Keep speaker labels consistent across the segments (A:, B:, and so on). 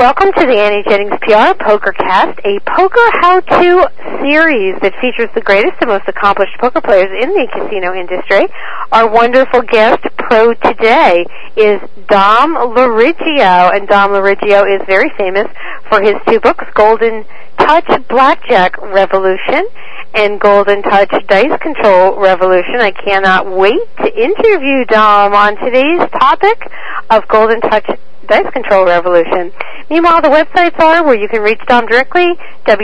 A: Welcome to the Annie Jennings PR PokerCast, a poker how-to series that features the greatest and most accomplished poker players in the casino industry. Our wonderful guest pro today is Dom Laurigio, and Dom Laurigio is very famous for his two books, Golden Touch Blackjack Revolution and Golden Touch Dice Control Revolution. I cannot wait to interview Dom on today's topic of Golden Touch Dice Control Revolution. Meanwhile, the websites are where you can reach Dom directly,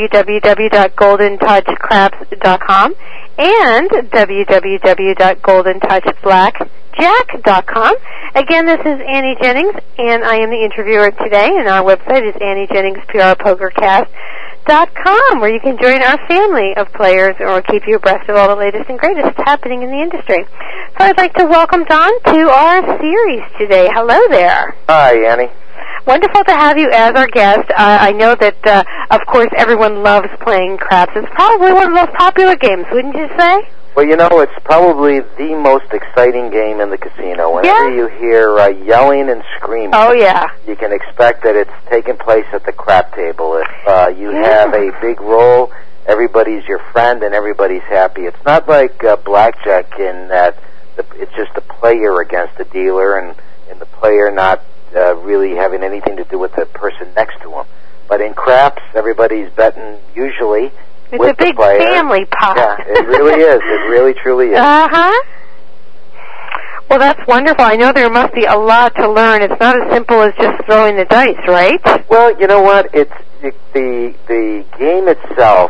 A: www.goldentouchcraps.com and www.goldentouchblackjack.com. Again, this is Annie Jennings, and I am the interviewer today, and our website is AnnieJenningsPRPokerCast.com, where you can join our family of players or keep you abreast of all the latest and greatest happening in the industry. So I'd like to welcome Don to our series today. Hello there.
B: Hi, Annie.
A: Wonderful to have you as our guest. I know that, of course, everyone loves playing craps. It's probably one of the most popular games, wouldn't you say?
B: Well, you know, it's probably the most exciting game in the casino. Whenever you hear yelling and screaming, you can expect that it's taking place at the crap table. If you have a big roll, everybody's your friend and everybody's happy. It's not like blackjack in that it's just a player against a dealer and the player not really having anything to do with the person next to him. But in craps, everybody's betting usually
A: it's
B: with
A: a big
B: the player.
A: Family pot.
B: Yeah, it really is. It really, truly is.
A: Uh-huh. Well, that's wonderful. I know there must be a lot to learn. It's not as simple as just throwing the dice, right?
B: Well, you know what? The game itself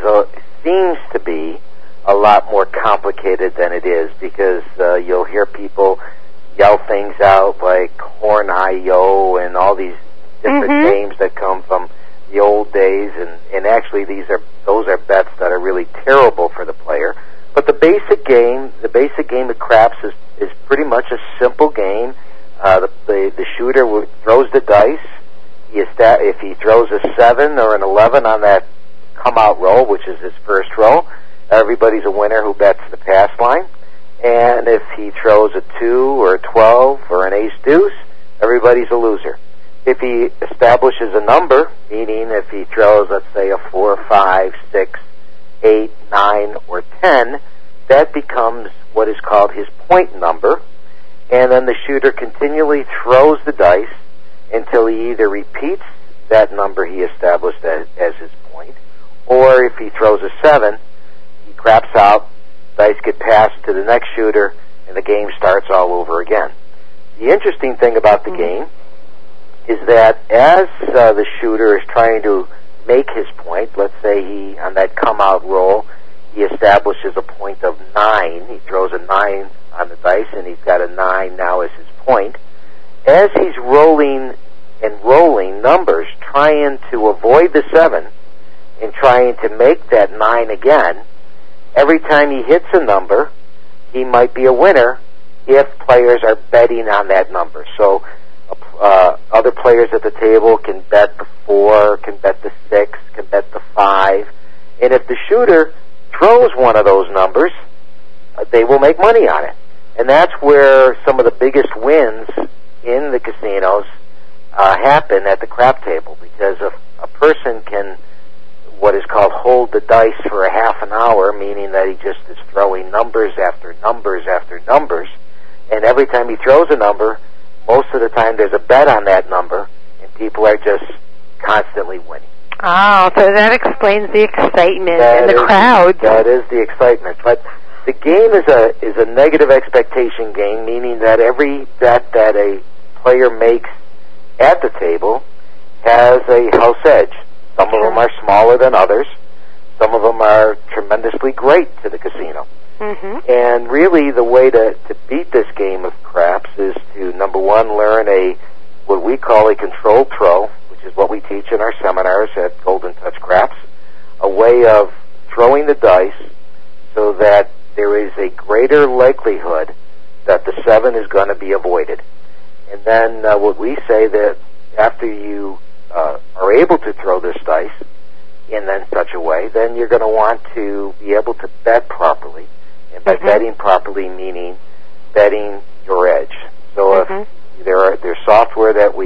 B: seems to be a lot more complicated than it is, because you'll hear people yell things out like Horn-I-Yo and all these different names that come from the old days, and actually those are bets that are really terrible for the player. But the basic game of craps is pretty much a simple game. The shooter throws the dice. If he throws a 7 or an 11 on that come-out roll, which is his first roll, everybody's a winner who bets the pass line. And if he throws a 2 or a 12 or an ace-deuce, everybody's a loser. If he establishes a number, meaning if he throws, let's say, a 4, 5, 6, 8, 9, or 10, that becomes what is called his point number. And then the shooter continually throws the dice until he either repeats that number he established as his point, or if he throws a 7, he craps out, dice get passed to the next shooter, and the game starts all over again. The interesting thing about the game is that as the shooter is trying to make his point, let's say he, on that come-out roll, he establishes a point of 9. He throws a 9 on the dice, and he's got a 9 now as his point. As he's rolling numbers, trying to avoid the 7 and trying to make that 9 again, every time he hits a number, he might be a winner if players are betting on that number. So other players at the table can bet the 4, can bet the 6, can bet the 5. And if the shooter throws one of those numbers, they will make money on it. And that's where some of the biggest wins in the casinos happen at the crap table, because if a person can what is called hold the dice for a half an hour, meaning that he just is throwing numbers after numbers after numbers, and every time he throws a number, most of the time there's a bet on that number, and people are just constantly winning.
A: Oh, so that explains the excitement and the crowd.
B: That is the excitement. But the game is a negative expectation game, meaning that every bet that a player makes at the table has a house edge. Some of them are smaller than others. Some of them are tremendously great to the casino. And really the way to beat this game of craps is to, number one, learn what we call a controlled throw, which is what we teach in our seminars at Golden Touch Craps, a way of throwing the dice so that there is a greater likelihood that the 7 is going to be avoided. And then what we say that after you are able to throw this dice in then such a way, then you're going to want to be able to bet properly. And by betting properly, meaning betting your edge. So if there's software that we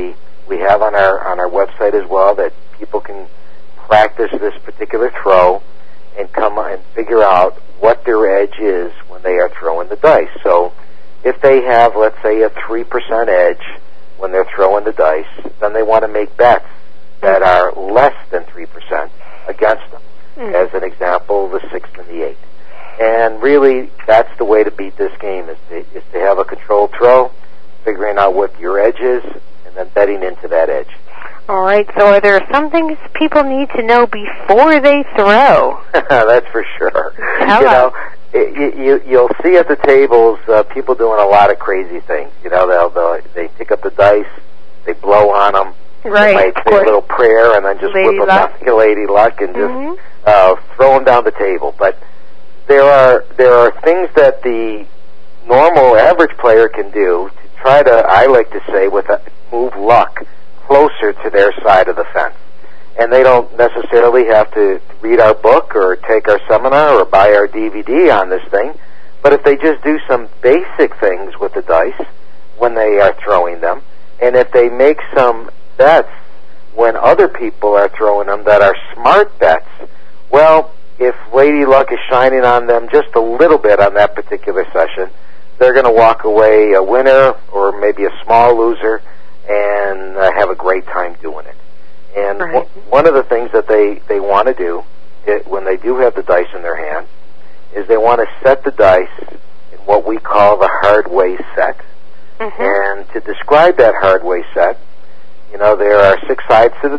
B: we have on our website as well that people can practice this particular throw and come and figure out what their edge is when they are throwing the dice. So if they have, let's say, a 3% edge when they're throwing the dice, then they want to make bets that are less than 3% against them. As an example, the 6 and the 8. And really, that's the way to beat this game, is to have a controlled throw, figuring out what your edge is, and then betting into that edge.
A: All right, so are there some things people need to know before they throw?
B: That's for sure.
A: Hello.
B: You'll see at the tables people doing a lot of crazy things. They pick up the dice, they blow on them,
A: right?
B: They might say a little prayer, and then just whip them down to lady luck and just throw them down the table. But there are things that the normal average player can do to try to, I like to say, move luck closer to their side of the fence. And they don't necessarily have to read our book or take our seminar or buy our DVD on this thing. But if they just do some basic things with the dice when they are throwing them, and if they make some bets when other people are throwing them that are smart bets, well, if Lady Luck is shining on them just a little bit on that particular session, they're going to walk away a winner or maybe a small loser and have a great time doing it. And one of the things that they want to do when they do have the dice in their hand is they want to set the dice in what we call the hard way set. And to describe that hard way set, there are 6 sides to the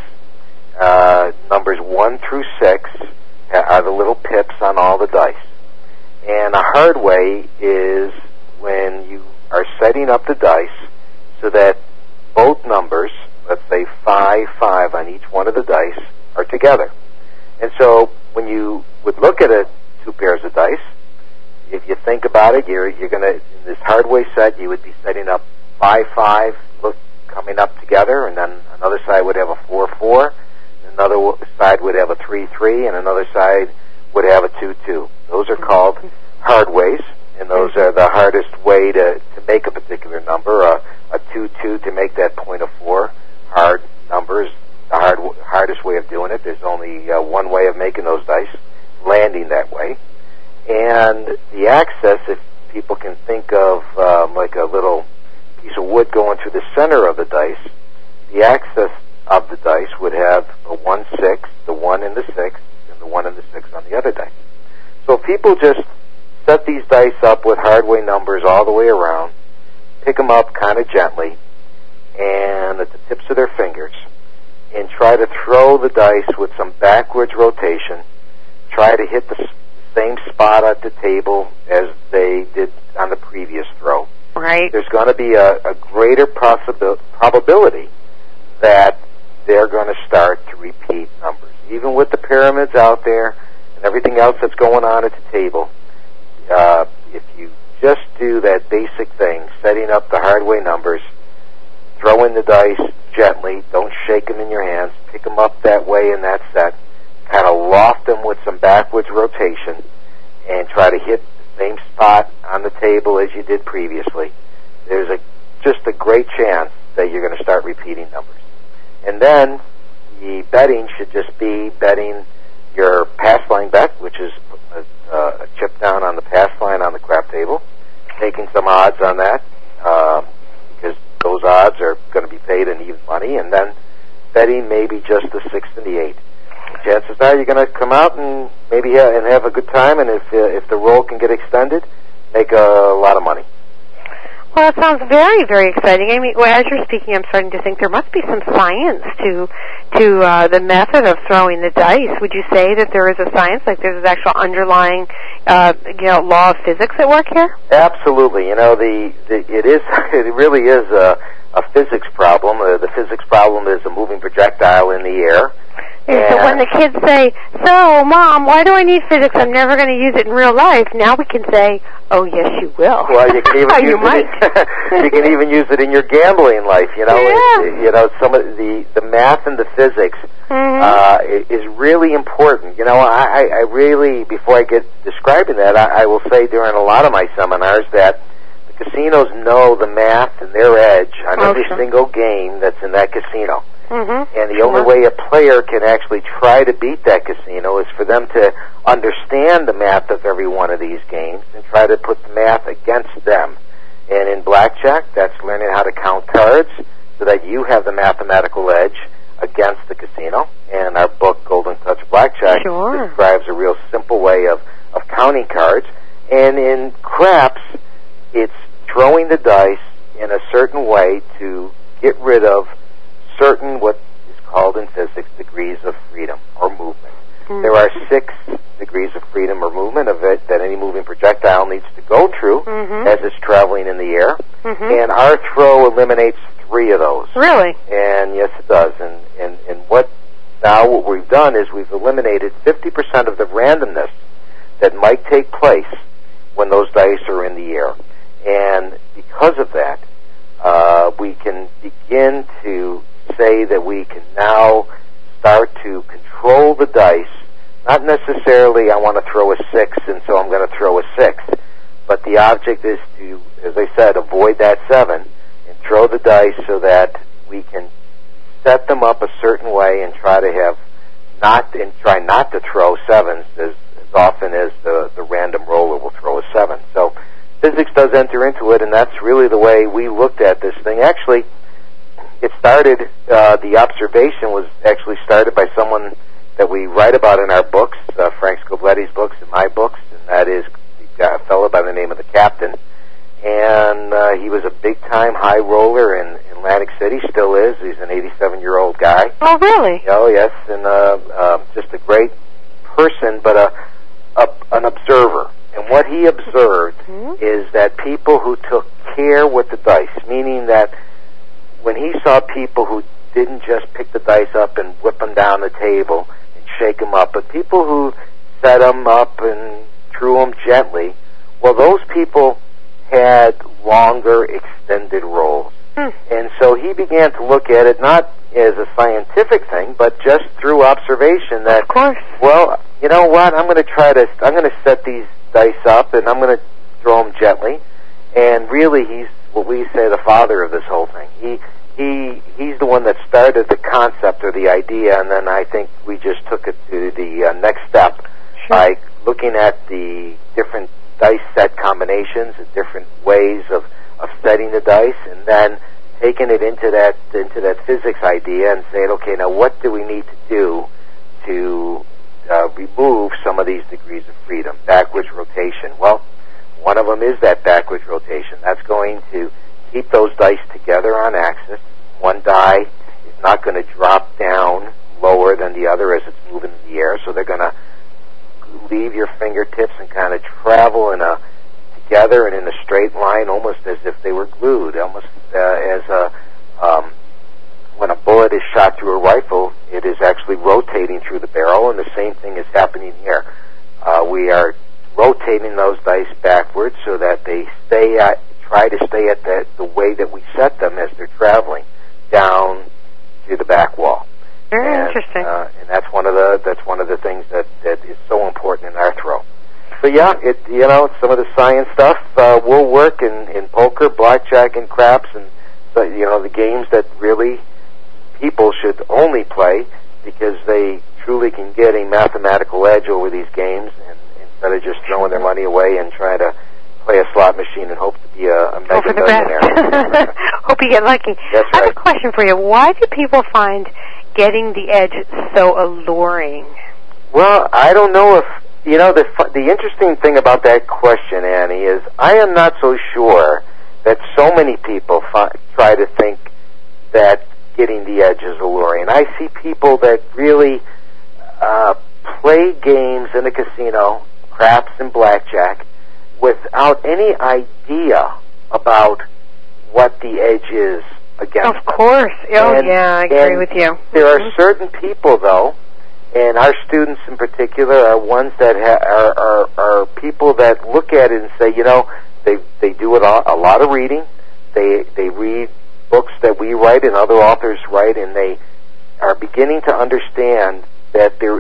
B: dice. Numbers 1 through 6 are the little pips on all the dice. And a hard way is when you are setting up the dice so that both numbers, let's say 5, 5 on each one of the dice, are together. And so when you would look at 2 pairs of dice, if you think about it, you're going to, in this hard way set, you would be setting up 5, 5, coming up together, and then another side would have a 4, 4, another side would have a 3, 3, and another side would have a 2, 2. Those are called hard ways, and those are the hardest way to make a particular number. A 2, 2 to make that point of 4. Hard numbers, the hardest way of doing it. There's only one way of making those dice, landing that way. And the axis, if people can think of like a little piece of wood going through the center of the dice, the axis of the dice would have a 1, 6, the 1 and the 6, and the 1 and the 6 on the other dice. So if people just set these dice up with hardway numbers all the way around, pick them up kind of gently, and at the tips of their fingers, and try to throw the dice with some backwards rotation, try to hit the same spot at the table as they did on the previous throw.
A: Right.
B: There's going to be a greater probability that they're going to start to repeat numbers. Even with the pyramids out there and everything else that's going on at the table, if you just do that basic thing, setting up the hard way numbers, throw in the dice gently, don't shake them in your hands, pick them up that way in that set, kind of loft them with some backwards rotation, and try to hit the same spot on the table as you did previously, there's just a great chance that you're going to start repeating numbers. And then the betting should just be betting your pass line bet, which is a chip down on the pass line on the crap table, taking some odds on that, because those odds are going to be paid in even money, and then betting maybe just the 6 and the 8. Chances are you're going to come out and maybe have a good time, and if the roll can get extended, make a lot of money.
A: Well, that sounds very, very exciting. I mean, as you're speaking, I'm starting to think there must be some science to the method of throwing the dice. Would you say that there is a science, like there's an actual underlying, law of physics at work here?
B: Absolutely. It really is a physics problem. The physics problem is a moving projectile in the air.
A: And so when the kids say, "So, Mom, why do I need physics? I'm never going to use it in real life," now we can say, "Oh, yes, you will."
B: Well, you can even you can even use it in your gambling life. Some of the math and the physics is really important. I really, before I get describing that, I will say during a lot of my seminars that the The casinos know the math and their edge on every
A: Okay.
B: single game that's in that casino.
A: Mm-hmm.
B: And the only way a player can actually try to beat that casino is for them to understand the math of every one of these games and try to put the math against them. And in blackjack, that's learning how to count cards so that you have the mathematical edge against the casino. And our book, Golden Touch Blackjack,
A: Sure.
B: describes a real simple way of counting cards. And in craps, it's throwing the dice in a certain way to get rid of certain, what is called in physics, degrees of freedom or movement.
A: Mm-hmm.
B: There are 6 degrees of freedom or movement of it that any moving projectile needs to go through as it's traveling in the air. And our throw eliminates 3 of those.
A: Really?
B: And yes, it does. And what we've done is we've eliminated 50% of the randomness that might take place when those dice are in the air. And because of that, we can begin to say that we can now start to control the dice. Not necessarily I want to throw a 6 and so I'm going to throw a 6. But the object is to, as I said, avoid that 7 and throw the dice so that we can set them up a certain way and try not to throw 7s as often as the random roller will throw a 7. So physics does enter into it, and that's really the way we looked at this thing. Actually, it started, the observation was actually started by someone that we write about in our books, Frank Scobletti's books and my books, and that is a fellow by the name of the Captain. And he was a big-time high roller in Atlantic City, still is. He's an 87-year-old guy.
A: Oh, really?
B: Oh, yes, and just a great person, but an observer. And what he observed is that people who took care with the dice, meaning that when he saw people who didn't just pick the dice up and whip them down the table and shake them up, but people who set them up and threw them gently, well, those people had longer extended rolls. And so he began to look at it not as a scientific thing, but just through observation that,
A: of course,
B: well, you know what, I'm going to set these dice up and I'm going to throw them gently. And really, he's what we say the father of this whole thing. He's the one that started the concept or the idea, and then I think we just took it to the next step by looking at the different dice set combinations and different ways of setting the dice, and then taking it into that physics idea and saying, okay, now what do we need to do to remove some of these degrees of freedom? Backwards rotation. Well, one of them is that backwards rotation. That's going to keep those dice together on axis. One die is not going to drop down lower than the other as it's moving in the air, so they're going to leave your fingertips and kind of travel together and in a straight line, almost as if they were glued, almost when a bullet is shot through a rifle, it is actually rotating through the barrel, and the same thing is happening here. We are rotating those dice backwards so that they try to stay at the way that we set them as they're traveling down through the back wall.
A: Very interesting.
B: And that's one of the things that is so important in our throw. So yeah, some of the science stuff will work in poker, blackjack, and craps, and the games that really people should only play because they truly can get a mathematical edge over these games, and instead of just throwing their money away and trying to play a slot machine and hope to be a mega millionaire.
A: Hope you get lucky.
B: That's right.
A: I have a question for you. Why do people find getting the edge so alluring?
B: Well, I don't know if, the interesting thing about that question, Annie, is I am not so sure that so many people try to think that getting the edge is alluring. I see people that really play games in a casino, craps and blackjack, without any idea about what the edge is against.
A: Of course. I agree with you.
B: There are certain people, though, and our students in particular are ones that are people that look at it and say, they do a lot of reading. They read books that we write and other authors write, and they are beginning to understand that there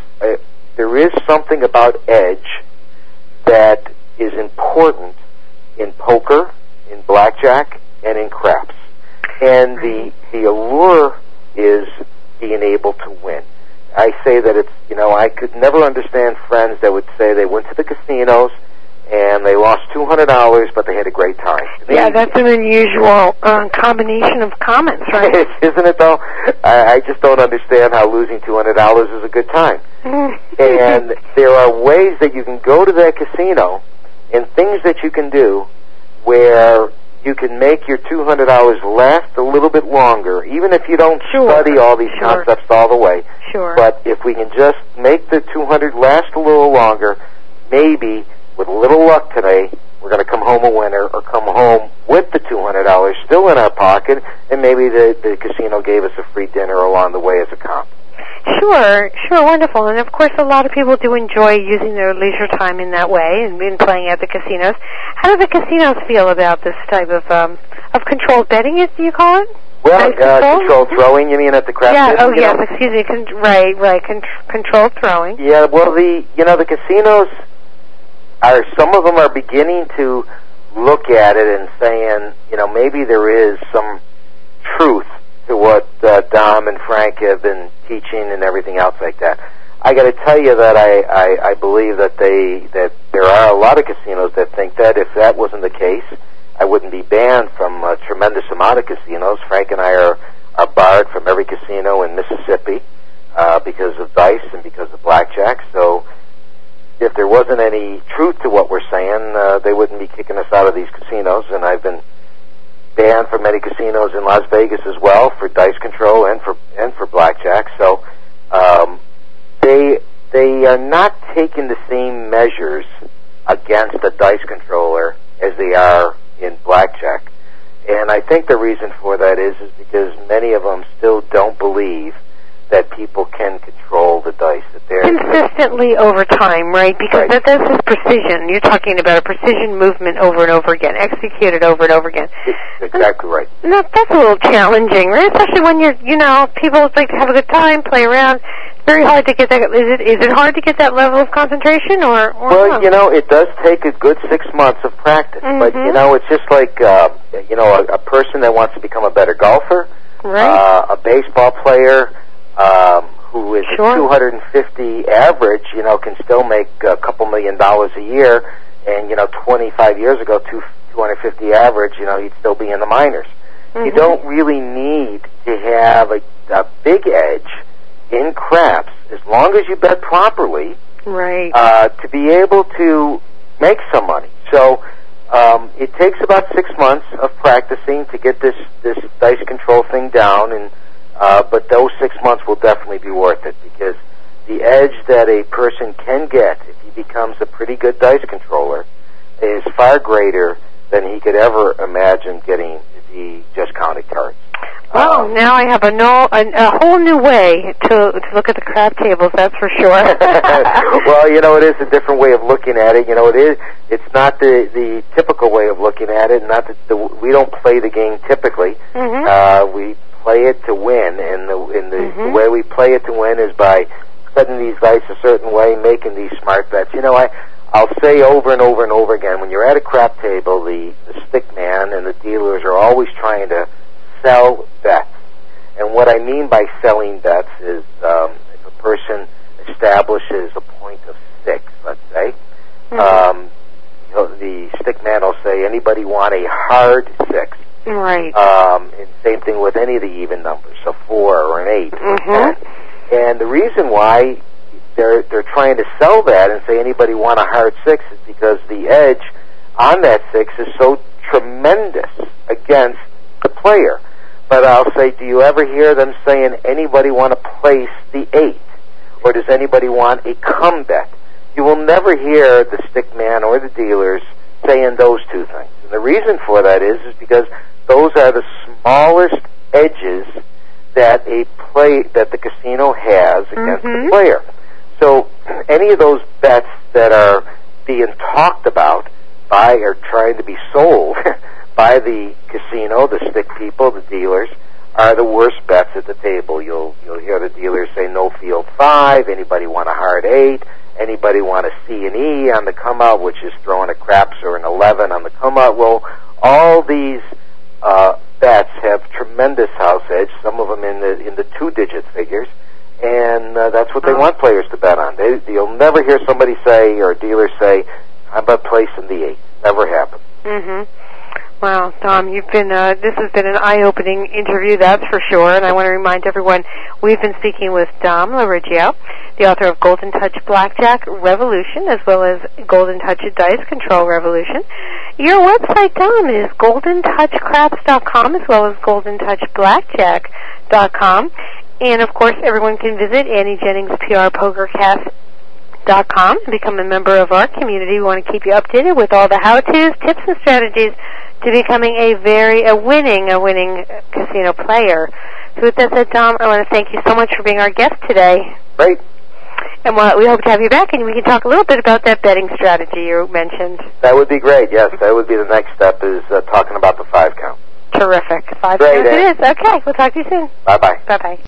B: is something about edge that is important in poker, in blackjack, and in craps. And the allure is being able to win. I say that it's, I could never understand friends that would say they went to the casinos and they lost $200, but they had a great time.
A: Yeah, that's an unusual combination of comments, right?
B: Isn't it, though? I just don't understand how losing $200 is a good time. And there are ways that you can go to that casino and things that you can do where you can make your $200 last a little btle bit longer, even if you don't study all these concepts all the way.
A: Sure.
B: But if we can just make the $200 last a little longer, maybe with a little luck today, we're going to come home a winner or come home with the $200 still in our pocket, and maybe the casino gave us a free dinner along the way as a comp.
A: Sure, wonderful. And, of course, a lot of people do enjoy using their leisure time in that way and playing at the casinos. How do the casinos feel about this type of controlled betting, do you call it?
B: Well, controlled throwing, you mean at the crap
A: Yeah,
B: table?
A: yes, excuse me. Right, controlled throwing.
B: Yeah, well, the casinos some of them are beginning to look at it and saying, maybe there is some truth to what Dom and Frank have been teaching and everything else like that. I got to tell you that I believe that there are a lot of casinos that think that. If that wasn't the case, I wouldn't be banned from a tremendous amount of casinos. Frank and I are barred from every casino in Mississippi because of dice and because of blackjack. So if there wasn't any truth to what we're saying, they wouldn't be kicking us out of these casinos. And I've been banned from many casinos in Las Vegas as well for dice control and for blackjack. So they are not taking the same measures against a dice controller as they are in blackjack. And I think the reason for that is because many of them still don't believe that people can control the dice. That they're
A: consistently over time, right? Because
B: right.
A: That's just precision. You're talking about a precision movement over and over again, executed over and over again.
B: Exactly right.
A: No, that's a little challenging, right? Especially when people like to have a good time, play around. It's very hard to get that. Is it hard to get that level of concentration, or
B: well,
A: no?
B: It does take a good 6 months of practice.
A: Mm-hmm.
B: But it's just like a person that wants to become a better golfer,
A: right?
B: A baseball player. Who is
A: sure.
B: 250 average, can still make a couple $1 million a year, and 25 years ago, 250 average, he'd still be in the minors.
A: Mm-hmm.
B: You don't really need to have a big edge in craps, as long as you bet properly,
A: right?
B: To be able to make some money. So it takes about 6 months of practicing to get this dice control thing down, and but those 6 months will definitely be worth it, because the edge that a person can get if he becomes a pretty good dice controller is far greater than he could ever imagine getting if he just counted cards.
A: Well, now I have a whole new way to look at the crap tables. That's for sure.
B: Well, it is a different way of looking at it. It's not the typical way of looking at it. Not that we don't play the game typically.
A: Mm-hmm.
B: We play it to win, and
A: mm-hmm.
B: the way we play it to win is by setting these dice a certain way, making these smart bets. I'll say over and over and over again, when you're at a crap table, the stick man and the dealers are always trying to sell bets. And what I mean by selling bets is if a person establishes a point of 6, let's say,
A: mm-hmm.
B: The stick man will say, anybody want a hard 6?
A: Right.
B: And same thing with any of the even numbers, a 4 or an 8
A: mm-hmm.
B: or 10. And the reason why they're trying to sell that and say anybody want a hard 6 is because the edge on that 6 is so tremendous against the player. But I'll say, do you ever hear them saying anybody want to place the 8? Or does anybody want a comeback? You will never hear the stick man or the dealers saying those two things. And the reason for that is because those are the smallest edges that the casino has against
A: mm-hmm.
B: the player. So any of those bets that are being talked about or trying to be sold by the casino, the stick people, the dealers, are the worst bets at the table. You'll hear the dealers say no field 5, anybody want a hard 8, anybody want a C and E on the come out, which is throwing a craps or an 11 on the come out. Well, all these bets have tremendous house edge, some of them in the 2-digit figures, and that's what they want players to bet on. You'll never hear somebody say, or a dealer say, how about placing the 8? Never happens.
A: Mm-hmm. Wow, Dom, you've been, this has been an eye-opening interview, that's for sure, and I want to remind everyone, we've been speaking with Dom LaRiggio, the author of Golden Touch Blackjack Revolution, as well as Golden Touch Dice Control Revolution. Your website, Dom, is goldentouchcraps.com, as well as goldentouchblackjack.com, and of course, everyone can visit Annie Jennings PR PokerCast.com and become a member of our community. We want to keep you updated with all the how-tos, tips, and strategies to becoming a winning casino player. So with that said, Dom, I want to thank you so much for being our guest today.
B: Great.
A: And we hope to have you back, and we can talk a little bit about that betting strategy you mentioned.
B: That would be great, yes. That would be the next step, is talking about the 5 count.
A: Terrific. 5
B: Great,
A: counts it is. Okay, we'll talk to you soon.
B: Bye-bye.
A: Bye-bye.